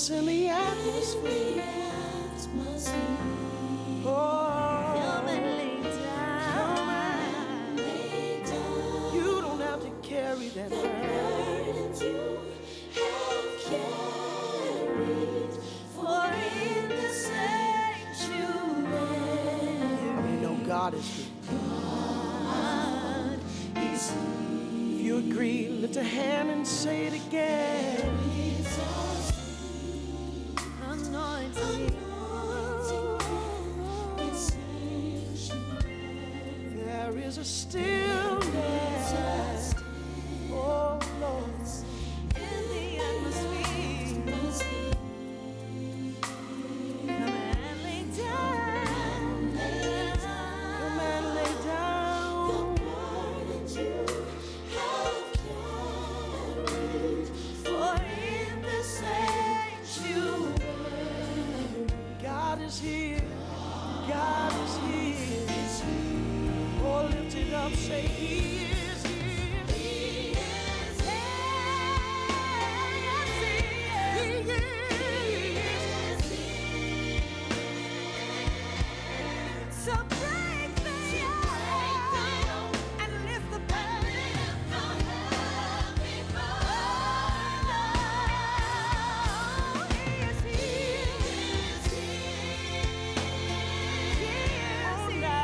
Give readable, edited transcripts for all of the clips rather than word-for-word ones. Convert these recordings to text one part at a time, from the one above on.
stillness in the atmosphere. Oh, come and lay down. You don't have to carry that burden you have carried. For in the sanctuary, you know God is here. God is here. If you agree, lift a hand and say it again. There is a stillness, oh Lord, in the atmosphere. Come and lay down, come and lay down. The burden you have carried, for in the sanctuary, God is here, God is here. Oh, lift it up, say He is here. He is here. Yes, He is. So break the yoke and lift the burden. Oh, He is here. Yes, He is.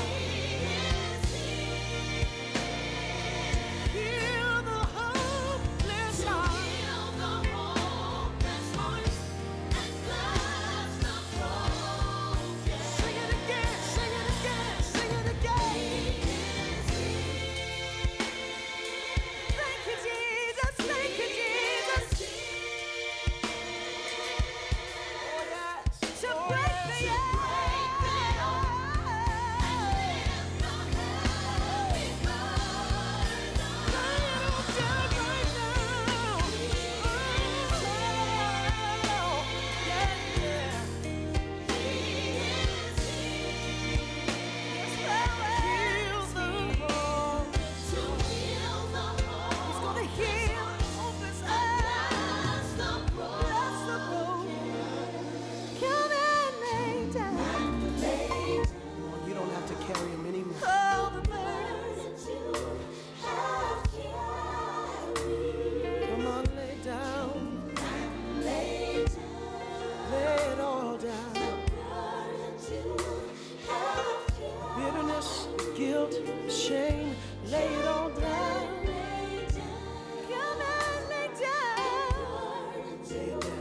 Guilt, shame, lay it all down. Come and lay down. Lay it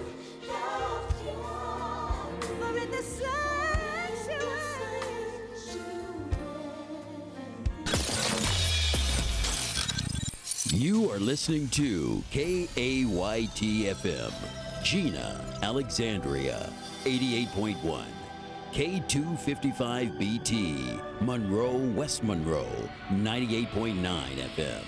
down. For in the sanctuary. You are listening to KAYT-FM, Gina, Alexandria, 88.1. K255BT, Monroe, West Monroe, 98.9 FM.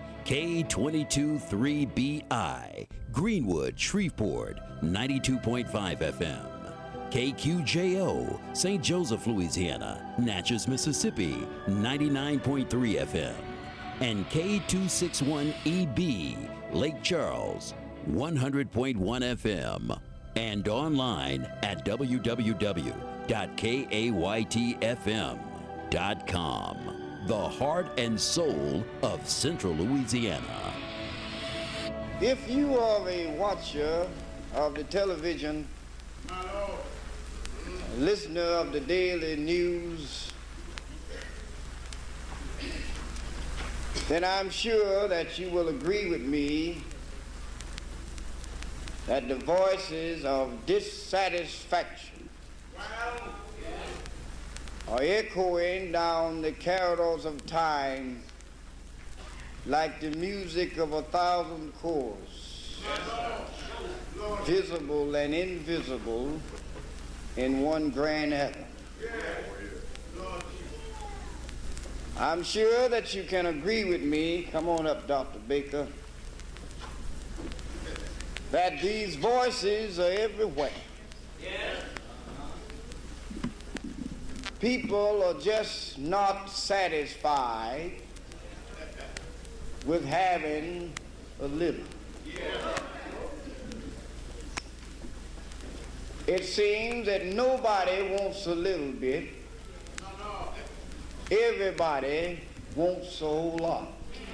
K223BI, Greenwood, Shreveport, 92.5 FM. KQJO, St. Joseph, Louisiana, Natchez, Mississippi, 99.3 FM. And K261EB, Lake Charles, 100.1 FM. And online at www.kaytfm.com, the heart and soul of Central Louisiana. If you are a watcher of the television, listener of the daily news, then I'm sure that you will agree with me that the voices of dissatisfaction are echoing down the corridors of time like the music of 1,000 chords, visible and invisible in one grand echo. I'm sure that you can agree with me, come on up, Dr. Baker, that these voices are everywhere. People are just not satisfied with having a little. It seems that nobody wants a little bit. Everybody wants a whole lot.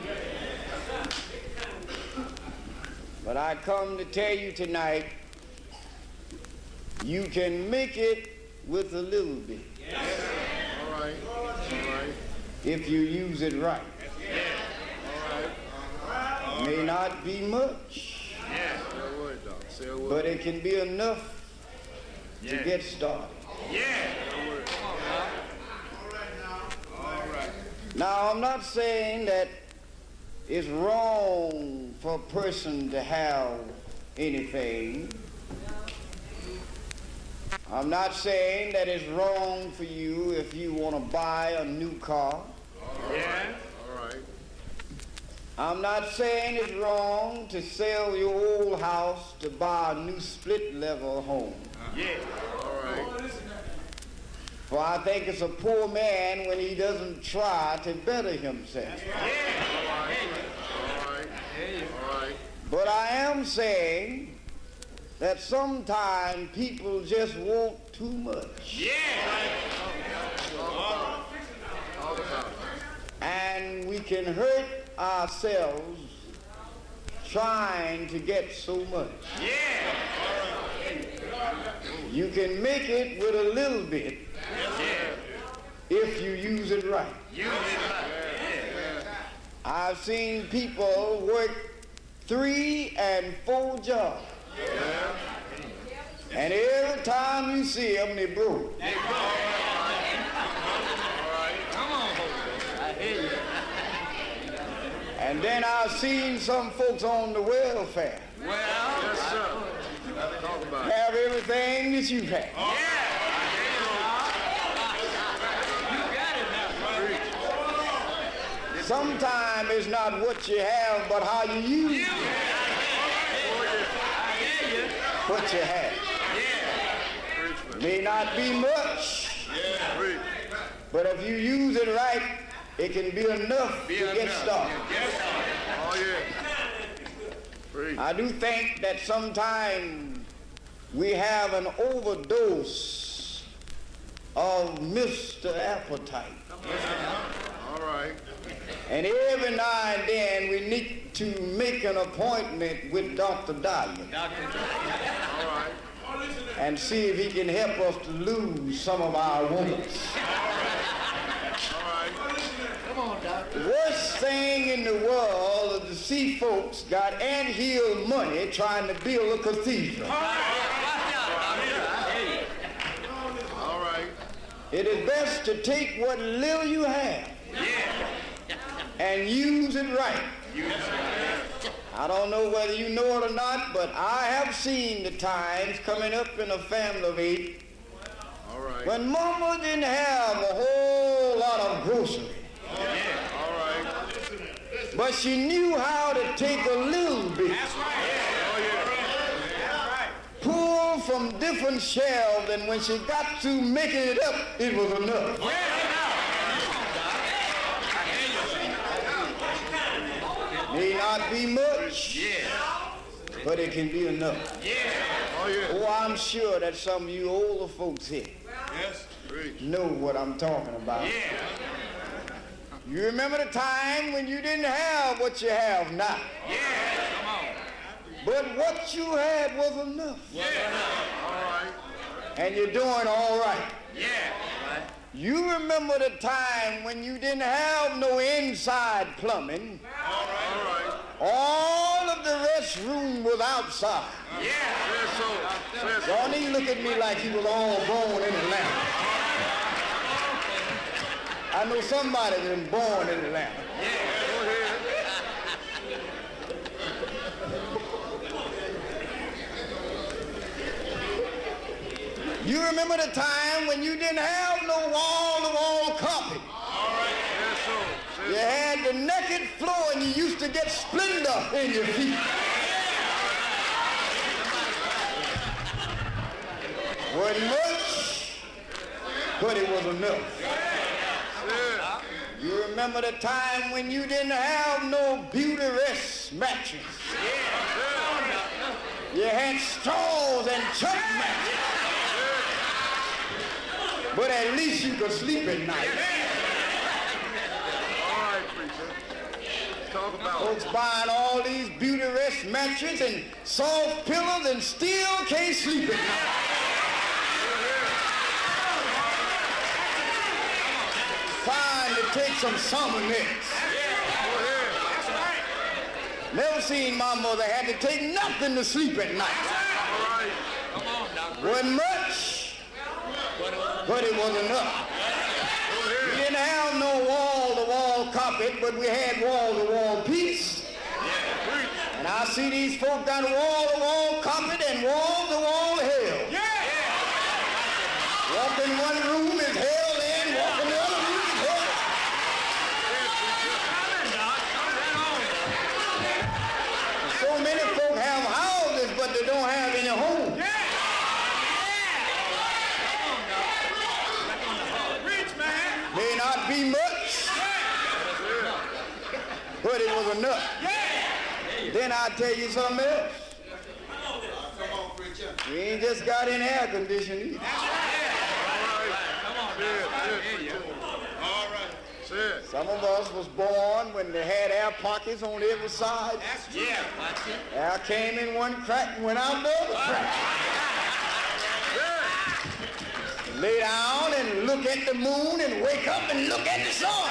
But I come to tell you tonight, you can make it with a little bit. All right. All right. If you use it right. All right. May not be much, Say a word, Doc. Say a word. but it can be enough to get started. Now, I'm not saying that it's wrong for a person to have anything. I'm not saying that it's wrong for you if you want to buy a new car. All right. I'm not saying it's wrong to sell your old house to buy a new split-level home. All right. For I think it's a poor man when he doesn't try to better himself. All right. But I am saying that sometimes people just want too much. All about it. And we can hurt ourselves trying to get so much. You can make it with a little bit if you use it right. I've seen people work 3 and 4 jobs. And every time you see them, they broke. And then I've seen some folks on the welfare Yes, sir. Talk about it. have everything that you have. Sometimes it's not what you have, but how you use what you have. May not be much, Preach. but if you use it right, it can be enough to get started. Oh, yeah. Preach. I do think that sometimes we have an overdose of Mr. Appetite. All right. And every now and then we need to make an appointment with Dr. Dyer All right. and see if he can help us to lose some of our wants. All right. The worst thing in the world is to see folks got anthill money trying to build a cathedral. All right. It is best to take what little you have and use it right. I don't know whether you know it or not, but I have seen the times coming up in a family of 8 All right. when mama didn't have a whole lot of groceries. All right. But she knew how to take a little bit, pull from different shelves, and when she got to making it up, it was enough. May not be much, but it can be enough. Oh, yeah. Oh, I'm sure that some of you older folks here Preach. know what I'm talking about. You remember the time when you didn't have what you have now. But what you had was enough. All right. And you're doing all right. You remember the time when you didn't have no inside plumbing. All right. All of the restroom was outside. Say so. Say so. Don't he look at me like he was all born in Atlanta. I know somebody been born in Atlanta. Go ahead. You remember the time when you didn't have no wall-to-wall carpet. All right. Say so. You had the naked floor and you used to get splendor in your feet. Wasn't much, but it was enough. Yeah. You remember the time when you didn't have no beauty rest mattress. You had straws and chunk mattress. but at least you could sleep at night. All right, preacher. Let's talk about it. Folks buying all these beauty rest mattresses and soft pillows and still can't sleep at night. Trying to take some Somernex. Never seen my mother had to take nothing to sleep at night. Wasn't much, but it was enough. We didn't have no wall-to-wall carpet, but we had wall-to-wall peace. And I see these folk got wall-to-wall carpet and wall-to-wall hell. Walk in one room is hell, and walk in the other room is hell. So many folk have houses, but they don't have any homes. May not be much, but it was enough. Then I'll tell you something else. We ain't just got any air conditioning either. Some of us was born when they had air pockets on every side. Air came in one crack and went out the other crack. Lay down and look at the moon and wake up and look at the sun.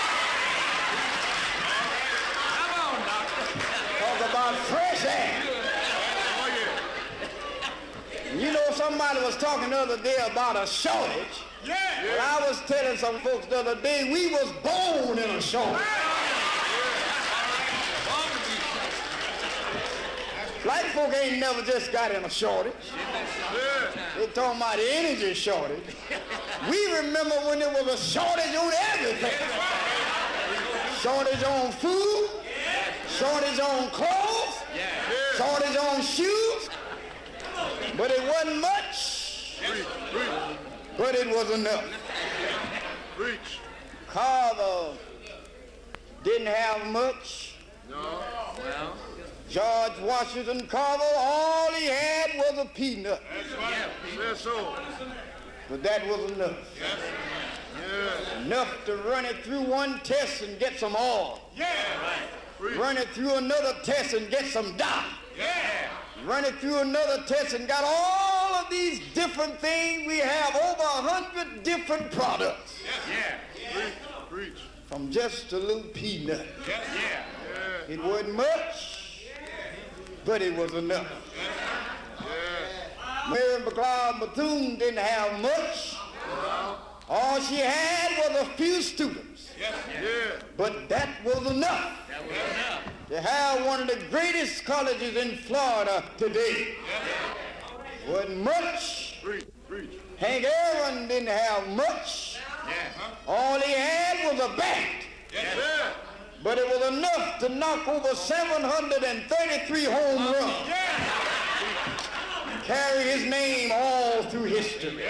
Talk about fresh air. You know, somebody was talking the other day about a shortage. Well, I was telling some folks the other day, we was born in a shortage. Black folk ain't never just got in a shortage. They talking about the energy shortage. We remember when there was a shortage on everything. Shortage on food, shortage on clothes, shortage on shoes. But it wasn't much, but it was enough. Carver didn't have much. George Washington Carver, all he had was a peanut. But that was enough. Enough to run it through one test and get some oil. Run it through another test and get some dye. Run it through another test and got all of these different things. We have over 100 different products. From just a little peanut. It wasn't much, but it was enough. Mary McLeod Bethune didn't have much. All she had was a few students. But that was enough. To have one of the greatest colleges in Florida today. Wasn't much. Hank Aaron didn't have much. All he had was a bat. But it was enough to knock over 733 home runs. Carry his name all through history.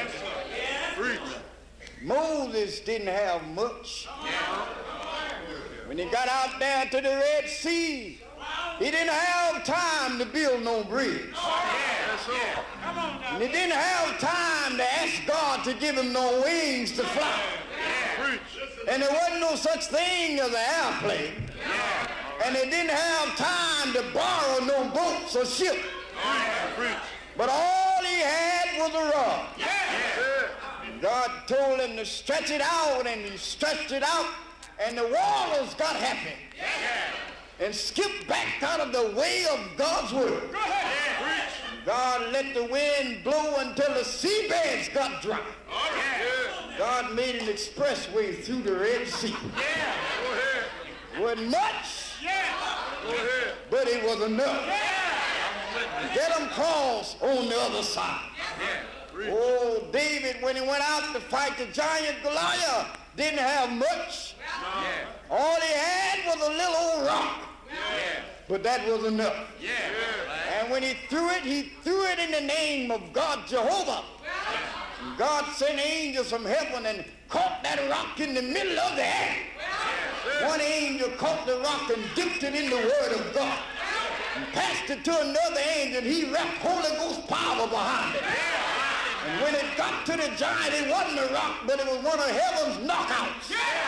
Moses didn't have much. When he got out there to the Red Sea, he didn't have time to build no bridge. And he didn't have time to ask God to give him no wings to fly. And there wasn't no such thing as an airplane. And they didn't have time to borrow no boats or ships. But all he had was a rod. God told him to stretch it out, and he stretched it out, and the waters got happy. And skipped back out of the way of God's word. God let the wind blow until the seabeds got dry. God made an expressway through the Red Sea. Wasn't much, but it was enough. Get them cross on the other side. Oh, David, when he went out to fight the giant Goliath, didn't have much. All he had was a little old rock. But that was enough. And when he threw it in the name of God Jehovah. And God sent angels from heaven and caught that rock in the middle of the air. One angel caught the rock and dipped it in the word of God. And passed it to another angel, and he wrapped Holy Ghost power behind it. And when it got to the giant, it wasn't a rock, but it was one of heaven's knockouts.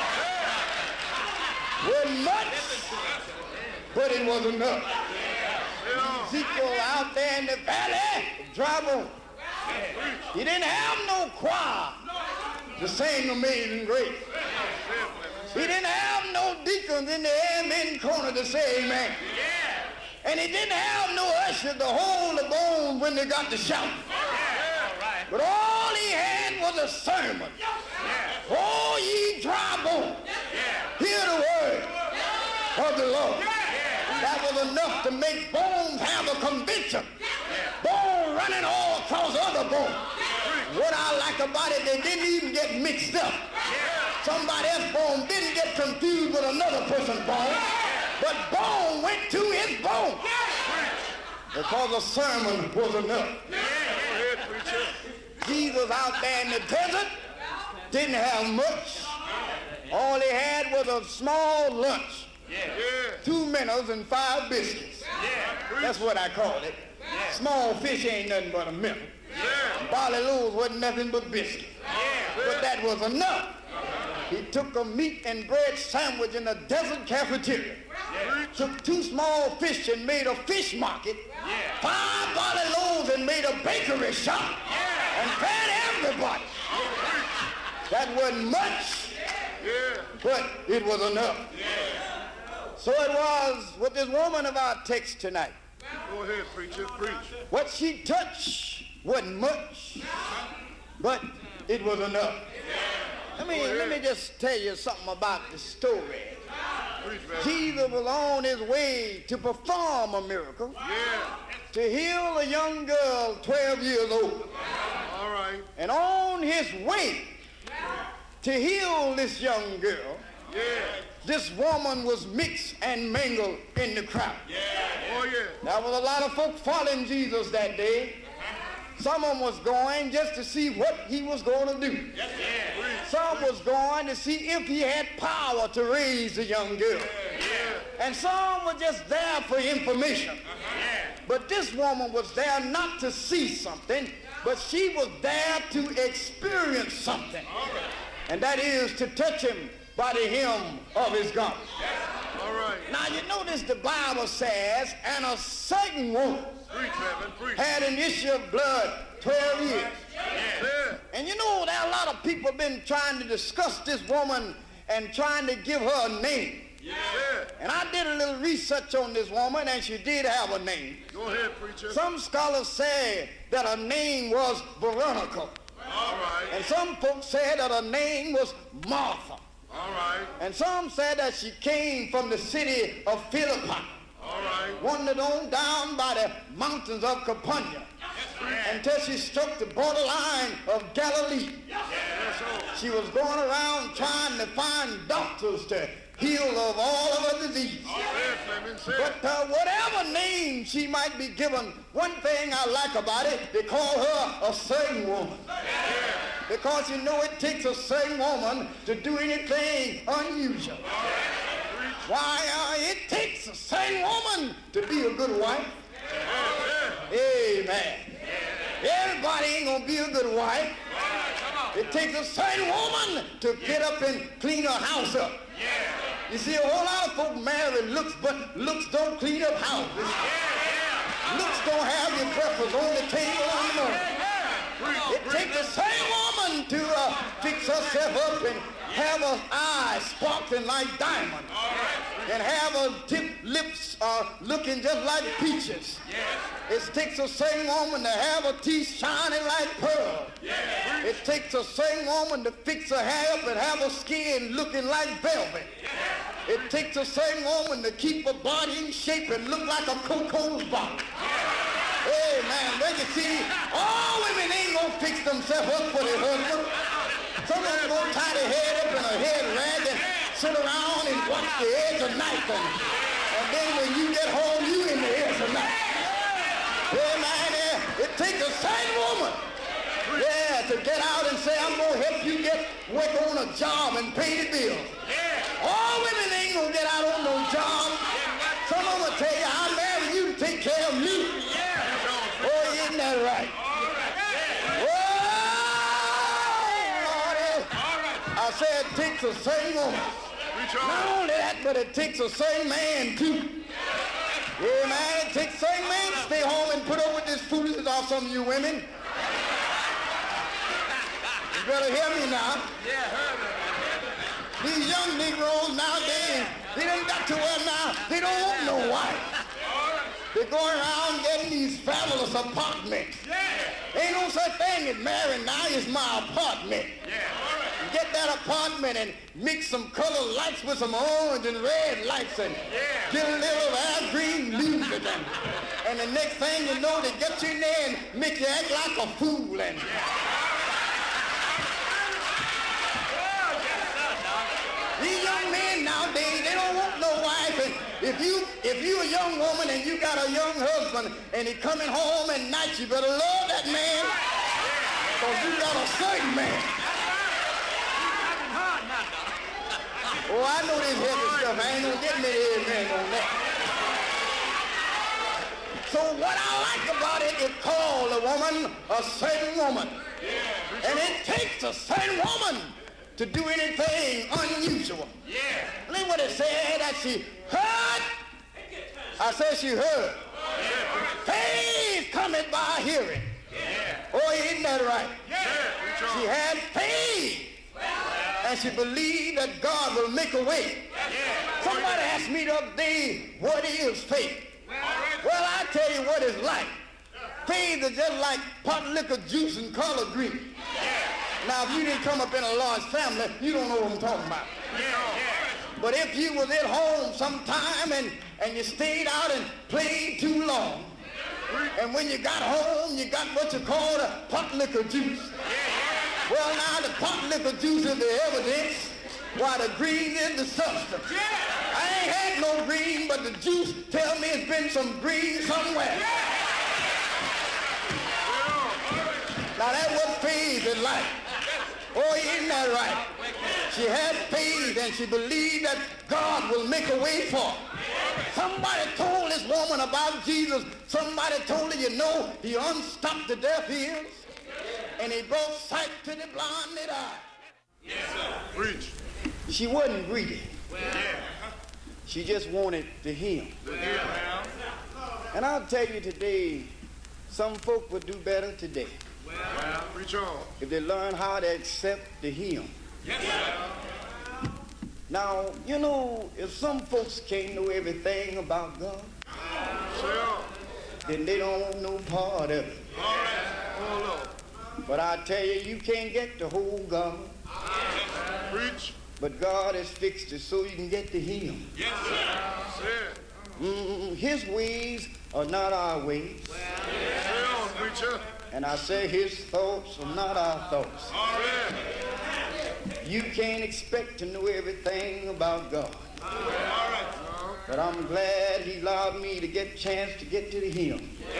Wasn't much, but it was enough. Ezekiel out there in the valley of dry bones. He didn't have no choir to sing Amazing Grace. He didn't have no deacons in the amen corner to say amen. And he didn't have no usher to hold the bones when they got to shout. But all he had was a sermon. Oh, ye dry bones, hear the word of the Lord. That was enough to make bones have a conviction. Bone running all across other bones. What I like about it, they didn't even get mixed up. Somebody else's bone didn't get confused with another person's bone, but bone went to his bone because the sermon was enough. Jesus out there in the desert didn't have much. All he had was a small lunch. 2 minnows and 5 biscuits. That's what I call it. Small fish ain't nothing but a minnow. Barley loaves wasn't nothing but biscuits. But that was enough. He took a meat and bread sandwich in a desert cafeteria. Took 2 small fish and made a fish market. 5 barley loaves and made a bakery shop. And fed everybody. That wasn't much, but it was enough. So it was with this woman of our text tonight. Go ahead, preacher, preach. What she touched wasn't much, but it was enough. Let me just tell you something about the story. Jesus was on his way to perform a miracle, to heal a young girl 12 years old. All right. And on his way to heal this young girl, this woman was mixed and mingled in the crowd. Oh, yeah. There was a lot of folk following Jesus that day. Some of them was going just to see what he was going to do. Some was going to see if he had power to raise the young girl. And some were just there for information. But this woman was there not to see something, but she was there to experience something. And that is to touch him by the hem of his garment. All right. Now you notice the Bible says, and a certain woman had an issue of blood 12 years. And you know, there are a lot of people been trying to discuss this woman and trying to give her a name. And I did a little research on this woman, and she did have a name. Go ahead, preacher. Some scholars say that her name was Veronica. All right. And some folks said that her name was Martha. All right. And some said that she came from the city of Philippi. All right. Wandered on down by the mountains of Capernaum until she struck the borderline of Galilee. She was going around trying to find doctors to heal of all of her disease. But whatever name she might be given, one thing I like about it, they call her a certain woman. Because you know it takes a certain woman to do anything unusual. Why, it takes a certain woman to be a good wife. Amen. Everybody ain't gonna be a good wife. It takes a certain woman to get up and clean her house up. You see, a whole lot of folk marry looks, but looks don't clean up houses. Looks don't have your breakfast on the table in the morning. It takes the same woman to fix herself up and have her eyes sparkling like diamonds, and have her lips looking just like peaches. It takes a same woman to have her teeth shining like pearl. It takes a same woman to fix her hair up and have her skin looking like velvet. It takes a same woman to keep her body in shape and look like a Coco's bottle. Hey, man, then you see, all women ain't gonna fix themselves up for their husband. Some of them gonna tie their head up in a head rag and sit around and watch the edge of night. And then when you get home, you in the edge of night. Hey, man, it takes a sane woman, to get out and say, I'm gonna help you get work on a job and pay the bills. All women ain't gonna get out on no job. Some of them will tell you, I married you to take care of me. Oh, isn't that right? Oh, takes a certain woman. Preach on. Not only that, but it takes a certain man too. Yeah, man, it takes a certain man to stay home and put up with this foolishness of some of you women. You better hear me now. These young Negroes nowadays, they done got to where now they don't want no wife. They're going around getting these fabulous apartments. Ain't no such thing as marrying now, it's my apartment. Get that apartment and mix some colored lights with some orange and red lights and get a little air green music and the next thing you know, they get you in there and make you act like a fool. And these young men nowadays, they don't want no wife. And if you a young woman and you got a young husband and he coming home at night, you better love that man, because you got a certain man. Oh, I know this heavy stuff. I ain't gonna get me amen on that. So what I like about it, it called a woman a certain woman. And it takes a certain woman to do anything unusual. Look what it said, that she heard. I said she heard. Faith cometh by hearing. Oh, isn't that right? She had faith. And she believed that God will make a way. Somebody asked me the other day, what is faith? Well, I tell you what it's like. Faith is just like pot liquor juice and collard green. Now, if you didn't come up in a large family, you don't know what I'm talking about. But if you was at home sometime and you stayed out and played too long, and when you got home, you got what you call a pot liquor juice. Well, now the pot liquor juice is the evidence, while the green is the substance. I ain't had no green, but the juice tell me it's been some green somewhere. Now that's what faith is like. Oh, isn't that right? She had faith and she believed that God will make a way for her. Somebody told this woman about Jesus. Somebody told her, you know, he unstopped the deaf ears and he brought sight to the blinded eye. Yes, sir. Preach. She wasn't greedy. She just wanted to hear. And I'll tell you today, some folk would do better today. Preach on. If they learn how to accept the hymn. Now, you know, if some folks can't know everything about God, then they don't want no part of it. But I tell you, you can't get the whole God. Preach. But God has fixed it so you can get to him. Yes, sir. His ways are not our ways. Say on, preacher. And I say his thoughts are not our thoughts. All right. You can't expect to know everything about God. All right. But I'm glad he allowed me to get a chance to get to the hymn.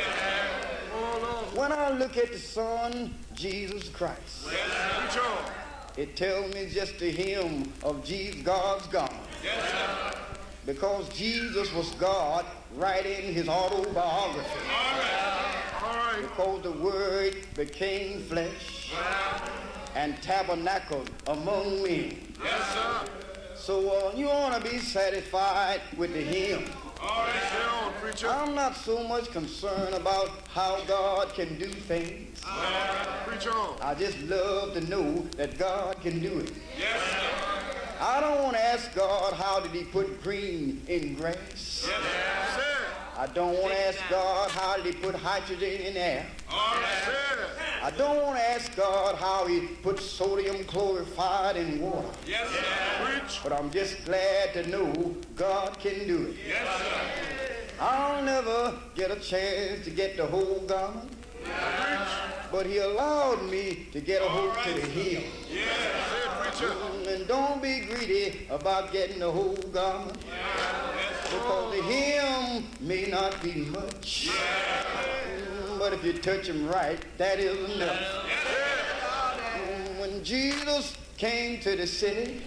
When I look at the Son, Jesus Christ, Preach on. it tells me just the hymn of Jesus, God's God. Because Jesus was God writing his autobiography. All right. Because the Word became flesh and tabernacled among men. Yes, sir. So you want to be satisfied with the hymn. All right, say on, preacher. I'm not so much concerned about how God can do things. Preach on. I just love to know that God can do it. Yes, sir. I don't want to ask God how did he put green in grass. Yes, sir. I don't want to ask God how did he put hydrogen in air. All right, sir. I don't want to ask God how he put sodium chloride in water. Yes, sir. Preach. But I'm just glad to know God can do it. Yes, sir. I'll never get a chance to get the whole garment, but he allowed me to get a hold to the heel. Yes, sir, preacher. And don't be greedy about getting the whole garment, because the hem may not be much, but if you touch him right, that is enough. When Jesus came to the city,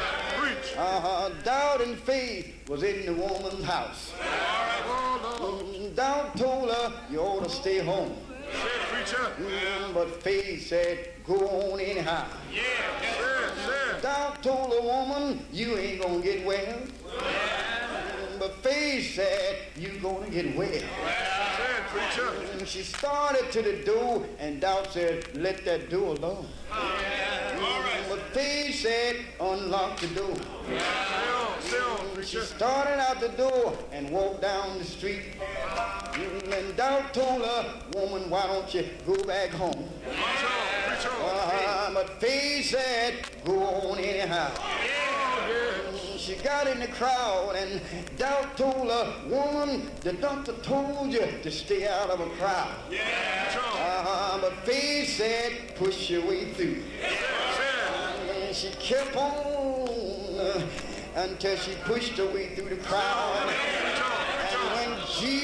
doubt and faith was in the woman's house. Doubt told her, you ought to stay home. But faith said, go on anyhow. Doubt told a woman, you ain't gonna get well. But faith said, you gonna get well. She started to the door, and doubt said, let that door alone. But faith said, unlock the door. She started out the door and walked down the street. And doubt told her, woman, why don't you go back home? But faith said, go on anyhow. She got in the crowd, and doubt told her, woman, the doctor told you to stay out of a crowd. But faith said, push your way through. And she kept on until she pushed her way through the crowd. And when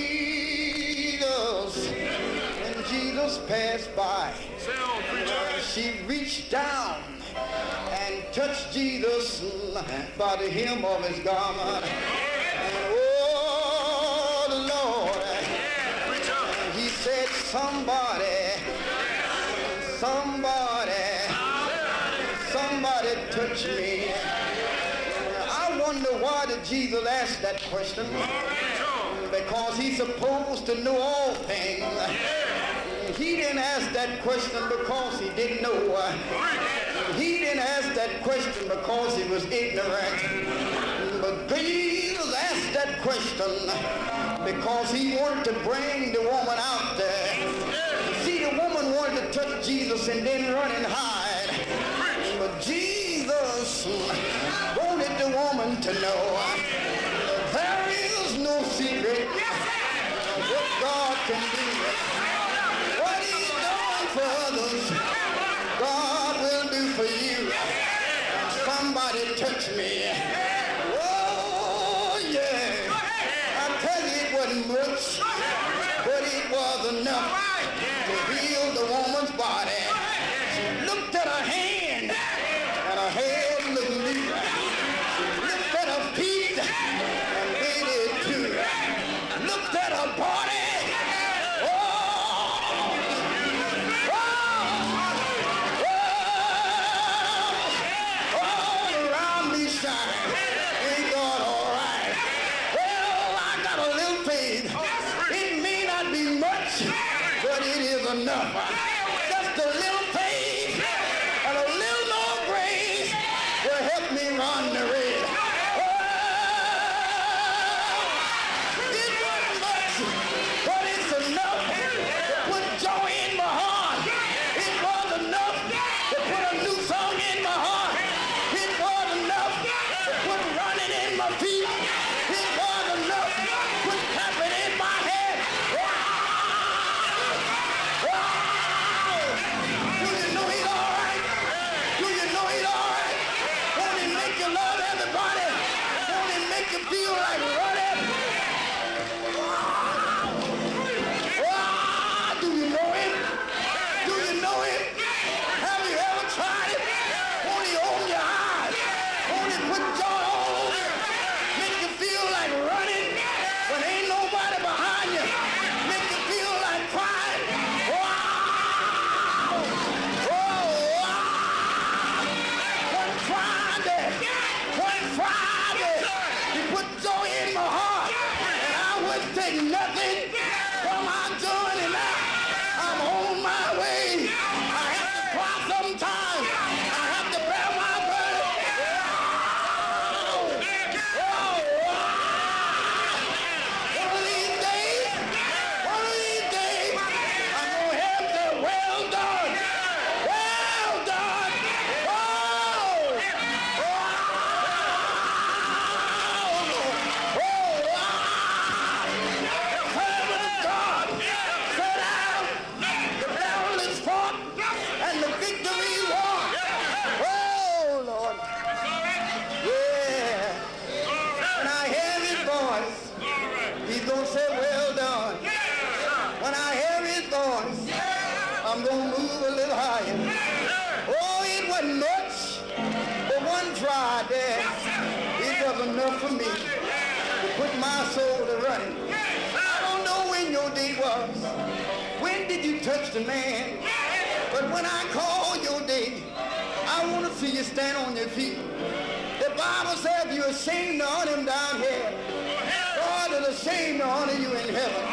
Jesus passed by, she reached down and touched Jesus by the hem of his garment. And oh, Lord, he said, somebody touch me. I wonder why did Jesus ask that question? Because he's supposed to know all things. He didn't ask that question because he didn't know. He didn't ask that question because he was ignorant. But Jesus asked that question because he wanted to bring the woman out there. See, the woman wanted to touch Jesus and then run and hide. But Jesus wanted the woman to know there is no secret what God can do. What he's done for others, God will do for you. Somebody touch me. Oh, yeah. I tell you, it wasn't much, but it was enough to heal the woman's body. She looked at her hand, and her head looked new. She looked at her feet, and they did too. Looked at her body. Enough. Just a little faith and a little more grace will help me run the race. Oh, it wasn't much, but it's enough to put joy in my heart. It was enough to put a new song in my heart. It was enough to put running in my feet. It was enough to put clapping in my head. Feel like running. Do you know him? Do you know him? Have you ever tried it? Won't he open your eyes? Won't he put joy all over you? Make you feel like running when ain't nobody behind you. Make you feel like crying. One Friday. Put joy in my heart, and I wouldn't take nothing from my journey now. I'm on my way. I have to cry sometimes. I have to bear my burden. One of these days, I'm going to have to, well done. Well done. I'm going to move a little higher. Oh, it wasn't much, but one Friday, it was enough for me to put my soul to running. I don't know when your day was. When did you touch the man? But when I call your day, I want to see you stand on your feet. The Bible says if you're ashamed to honor him down here, God is ashamed to honor you in heaven.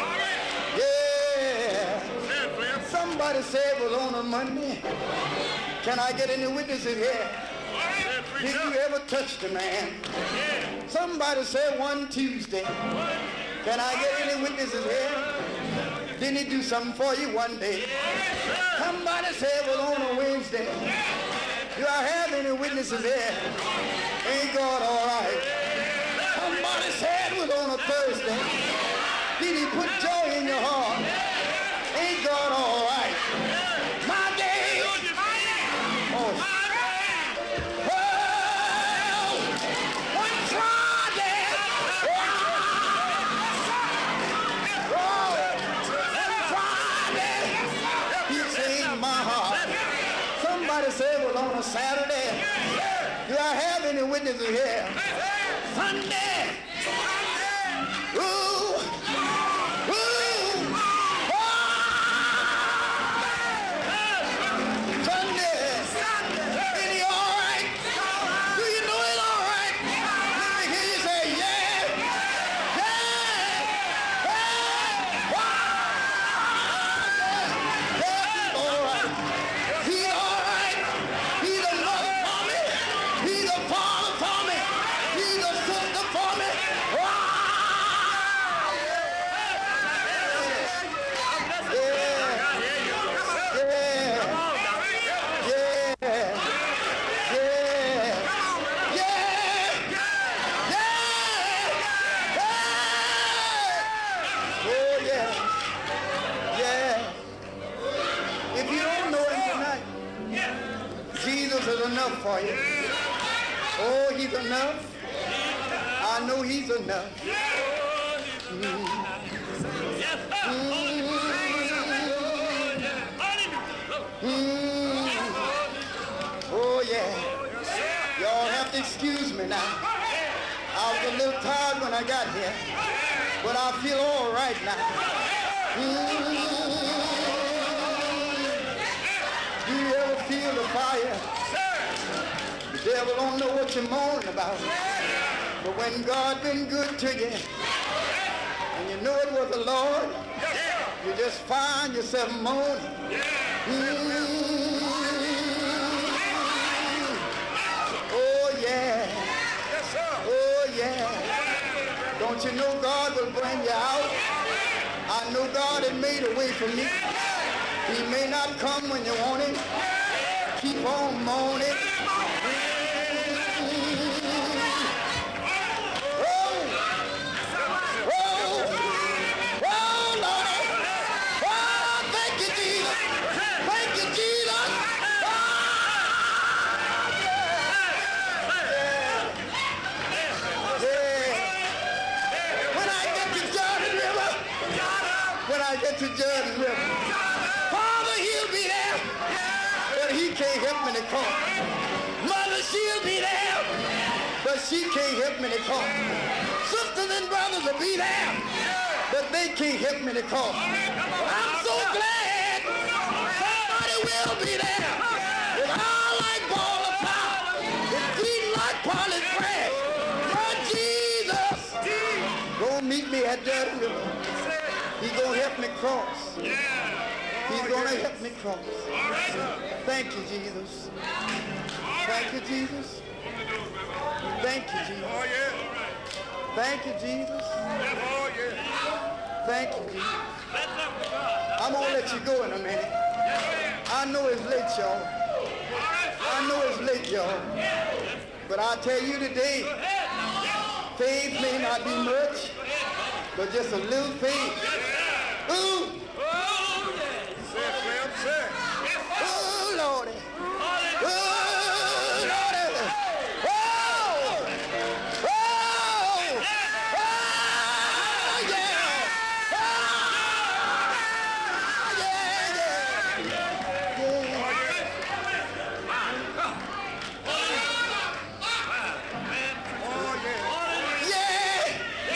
Yeah. Somebody said it was on a Monday. Can I get any witnesses here? Did you ever touch the man? Somebody said one Tuesday. Can I get any witnesses here? Didn't he do something for you one day? Somebody said it was on a Wednesday. Do I have any witnesses here? Ain't God all right? Somebody said it was on a Thursday. Did he put joy in your heart? Ain't God all right? My day. Oh. Well, one Friday. Oh, one Friday. He saved my heart. Somebody said it was on a Saturday. Do I have any witnesses here? Sunday. Ooh. Enough for you. Oh, he's enough. I know he's enough. Oh, yeah. Y'all have to excuse me now. I was a little tired when I got here, but I feel all right now. Do you ever feel the fire? The devil don't know what you're moaning about. But when God been good to you, and you know it was the Lord, you just find yourself moaning. Oh, yeah. Oh, yeah. Don't you know God will bring you out? I know God had made a way for me. He may not come when you want him. Keep on moaning. To Jordan River. Father, he'll be there, but he can't help me to come. Mother, she'll be there, but she can't help me to come. Sisters and brothers will be there, but they can't help me to come. I'm so glad somebody will be there. It's all like ball of power. It's sweet like polished brass. But Jesus gonna meet me at Jordan River. He's going to help me cross. He's going to help me cross. Thank you, Jesus. Thank you, Jesus. Thank you, Jesus. Thank you, Jesus. Thank you, Jesus. I'm going to let you go in a minute. I know it's late, y'all. I know it's late, y'all. But I tell you today, faith may not be much, but just a little faith. Ooh. Oh, Lordy. Oh, Lordy. Oh. Oh. Oh, yeah. Oh,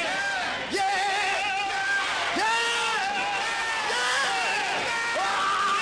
yeah.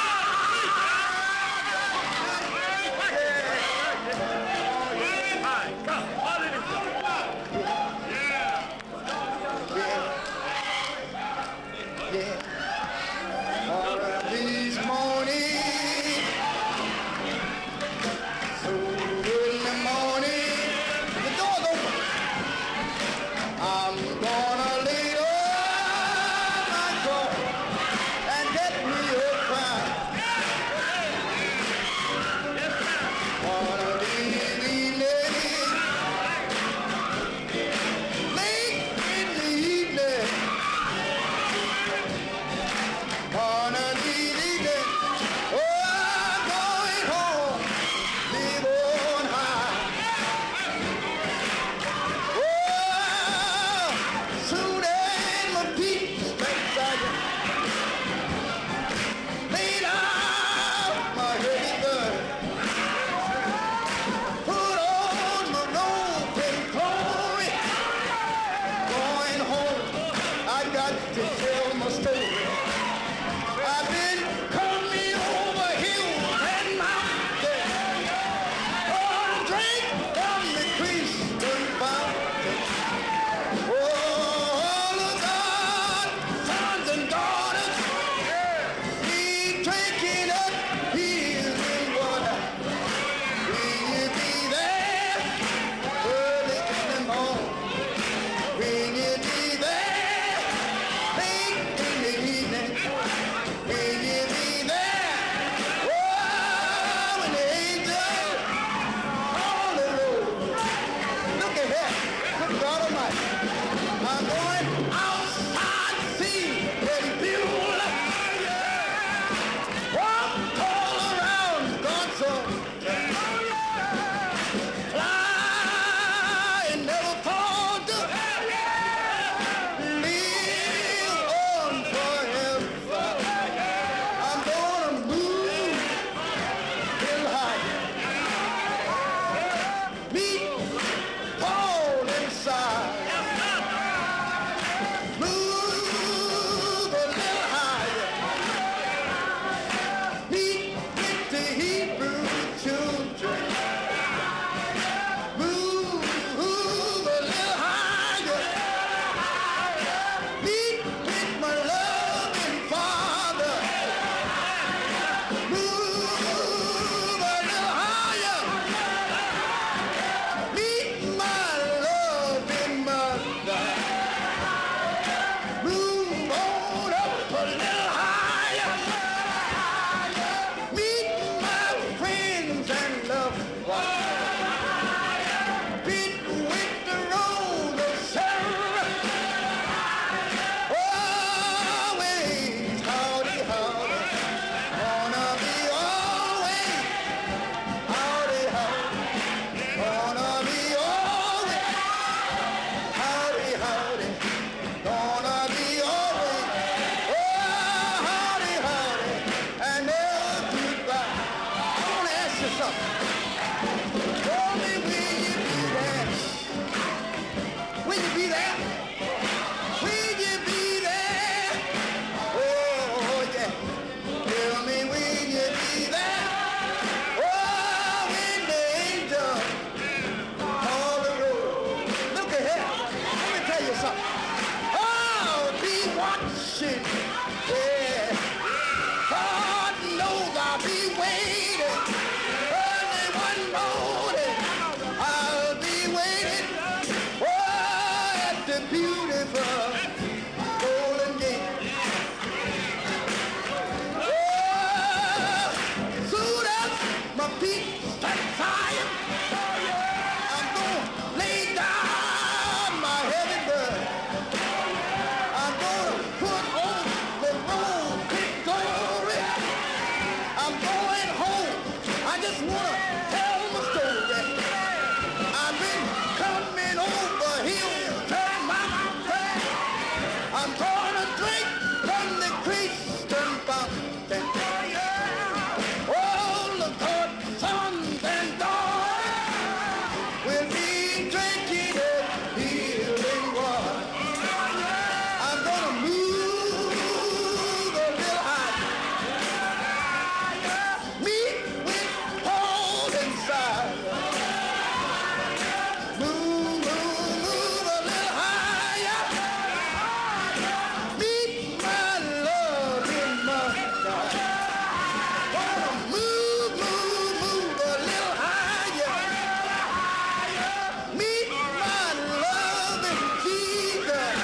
blessing. Yeah. God knows I'll be waiting. Early one morning, I'll be waiting. Oh, at the beautiful Golden Gate. Oh, soon as my feet start flying, I'm gonna lay down my heavy burden. I'm gonna put on the road victory. I'm going home. I just wanna tell my story. I've been coming over hills, turn my mountain. I'm gonna drink from the Christian fountain. All the good sons and daughters will be drinking it, healing water. I'm gonna move a little higher. Meet with Paul inside. Move a little higher. Meet my love in my God. Gonna move a little higher. Meet my love in Jesus.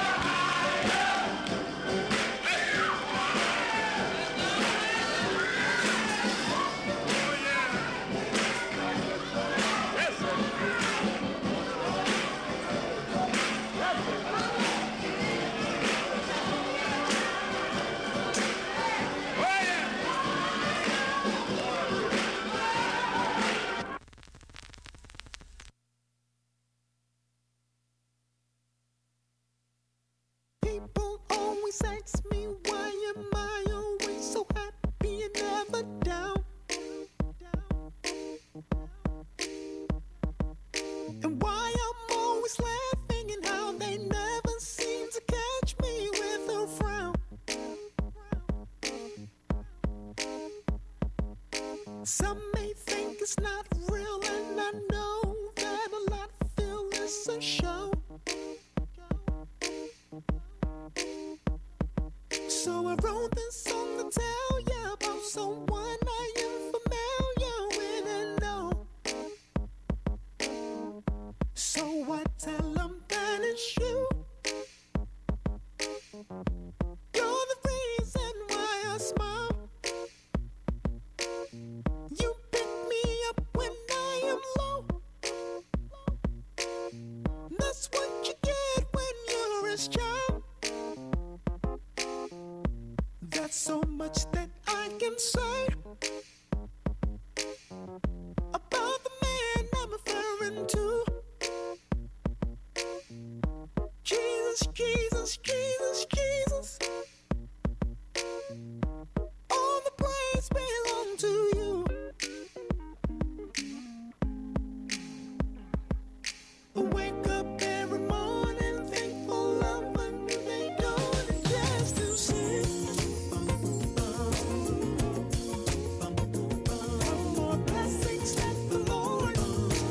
People always ask me why am I always so happy and never down. And why I'm always laughing and how they never seem to catch me with a frown. Some may think it's not real, and I know that a lot feel it's a show. So I wrote this song to tell you about someone I am familiar with and know. So I tell them that it's you. You're the reason why I smile. You pick me up when I am low. That's what you get when you're a child. That's so much that I can say about the man I'm referring to. Jesus, Jesus, Jesus, Jesus. All the praise belong to you. I wake up every morning thankful of a new day dawning just to see. More blessings that the Lord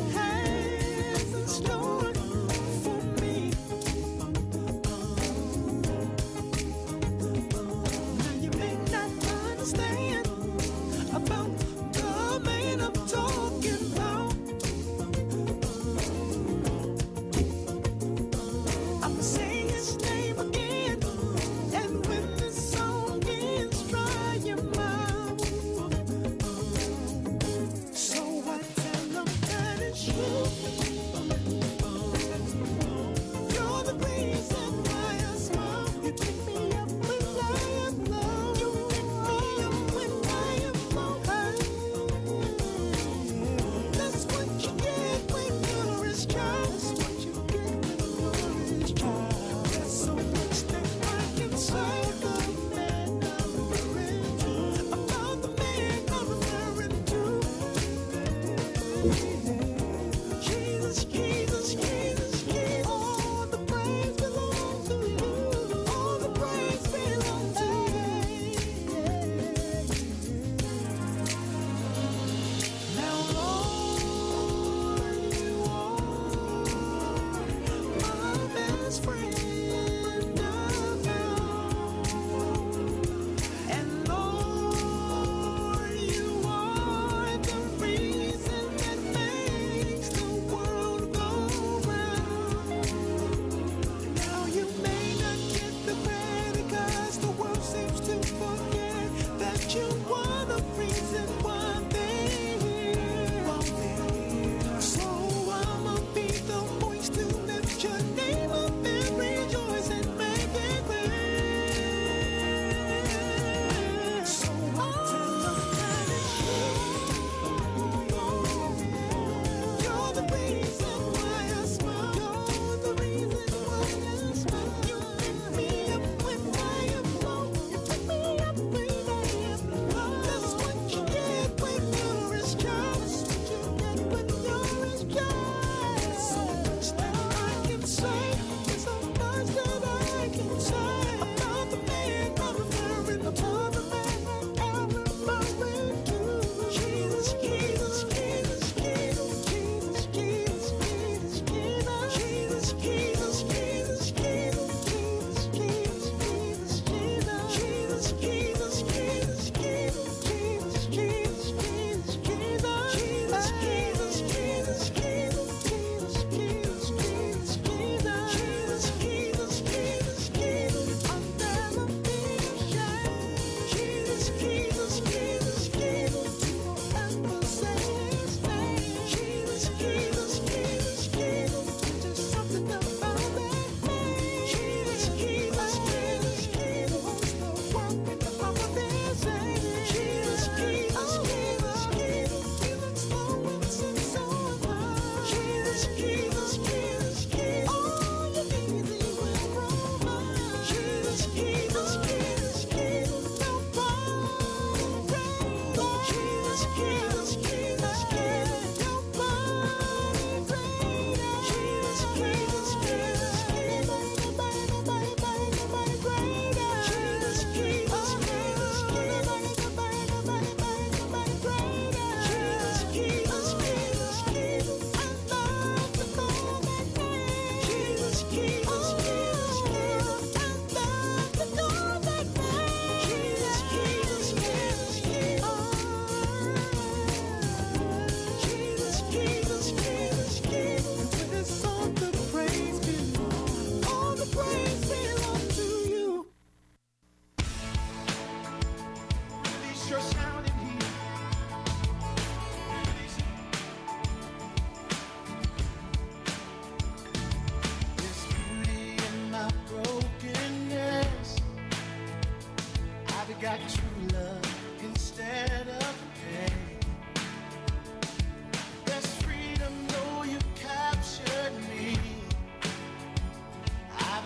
has in store for me.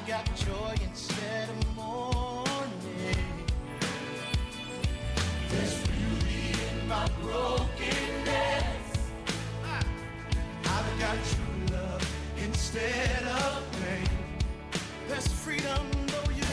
got joy instead of mourning. There's beauty in my brokenness. I've got true love instead of pain. There's freedom though you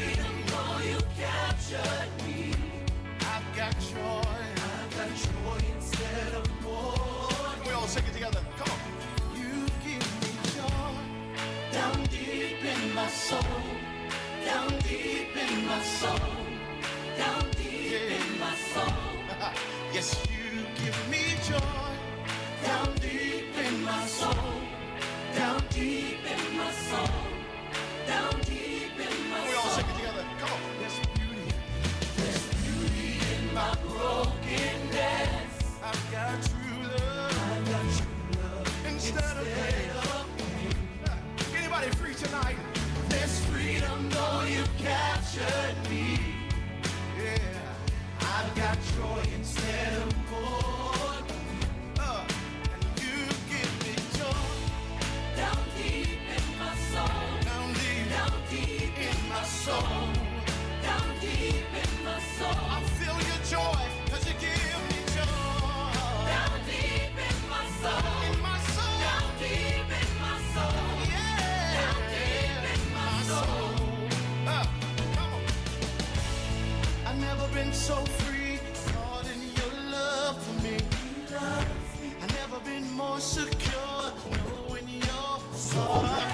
captured me. I've got joy instead of mourning. We all sing it together. Come on. You give me joy down deep in my soul, down deep in my soul, down deep in my soul. Yes, you give me joy down deep in my soul, down deep in my soul, down deep in my soul. We all sing it together. Come on. There's beauty in my brokenness. I've got true love instead of pain. Anybody free tonight? There's freedom though you captured me. Yeah, I've got joy instead of mourning. And you give me joy down deep in my soul, down deep in my soul, down deep in my soul. I feel your joy 'cause you give me joy down deep in my soul, down deep in my soul, yeah, down deep in my soul. Come on. I've never been so free, Lord, in your love for me. I've never been more secure, knowing your heart.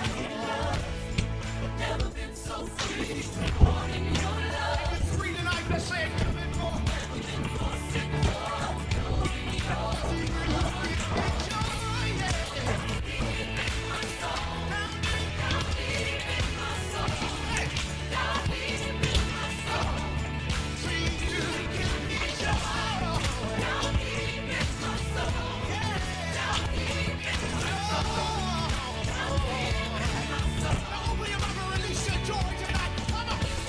Never been so free, Lord, in your love. If it's free tonight, let's say it. Never been more secure, knowing your heart. Open your mouth and release your joy tonight. Come on.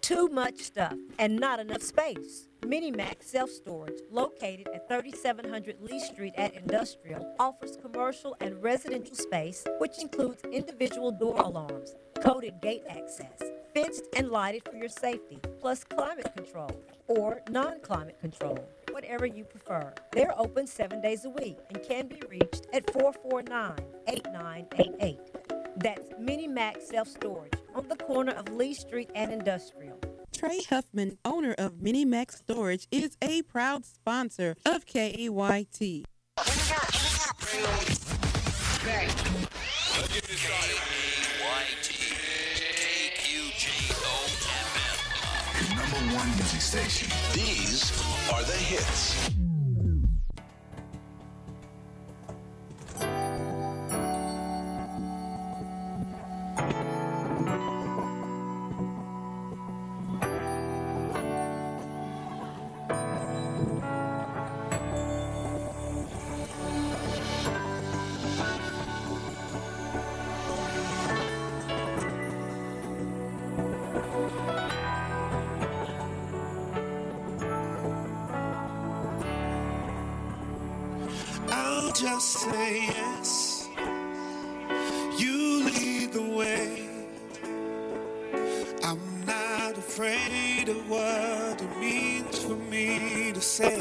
Too much stuff and not enough space. Minimax Self-Storage, located at 3700 Lee Street at Industrial, offers commercial and residential space, which includes individual door alarms, coded gate access, fenced and lighted for your safety, plus climate control or non-climate control, whatever you prefer. They're open 7 days a week and can be reached at 449-8988. That's Minimax Self-Storage on the corner of Lee Street and Industrial. Trey Huffman, owner of Minimax Storage, is a proud sponsor of KAYT. KAYT, KQJO-FM. The #1 music station. These are the hits. I'll just say yes. You lead the way. I'm not afraid of what it means for me to say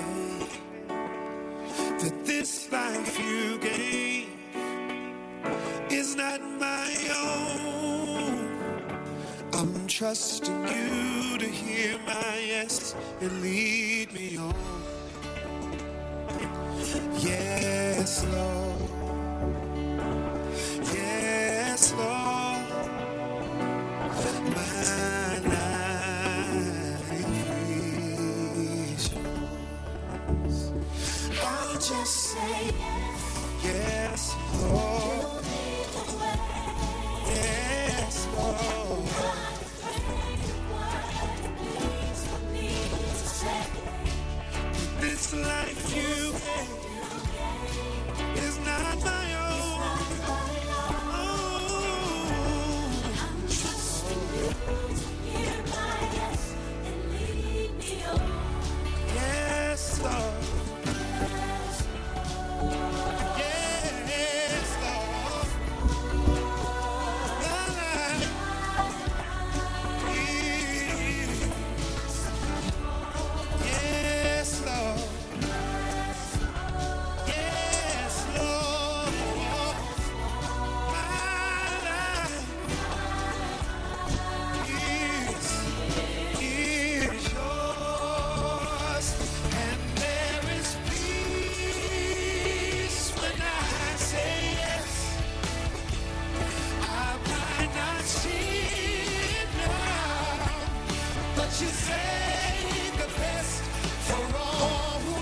that this life you gave is not my own. I'm trusting you to hear my yes and lead me on. Yes, Lord. Yes, Lord. My life is yours. I'll just say yes, Lord. Yes, Lord. This life you gave is not my own. I'm trusting you to hear my yes and lead me on. Yes, Lord. Yes, Lord. My life is. Yes, Lord. Yes, Lord, my life is yours, and there is peace when I say yes. I might not see it now, but you say the best for all who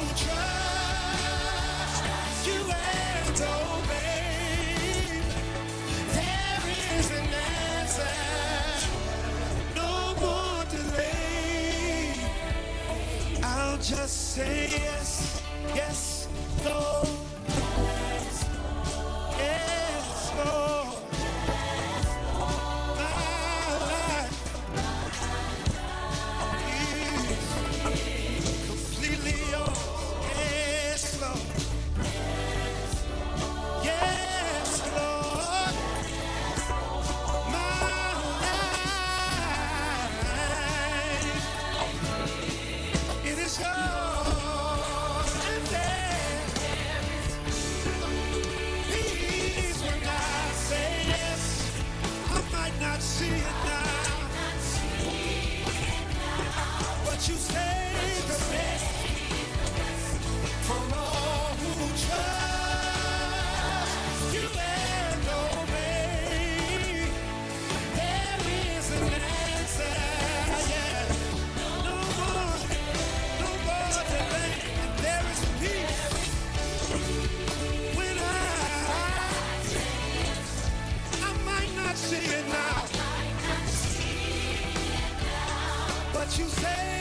trust you and obey. There is an answer, no more delay. I'll just say yes, yes, Lord. Yes, Lord. My life is completely yours. Yes, Lord. Yes, Lord. My life, it is yours. And there is when I say yes. I might not see it now, but you say the best for all who trust you and obey. There is an answer, yeah. No more delay. And there is peace when I might not see it now, but you say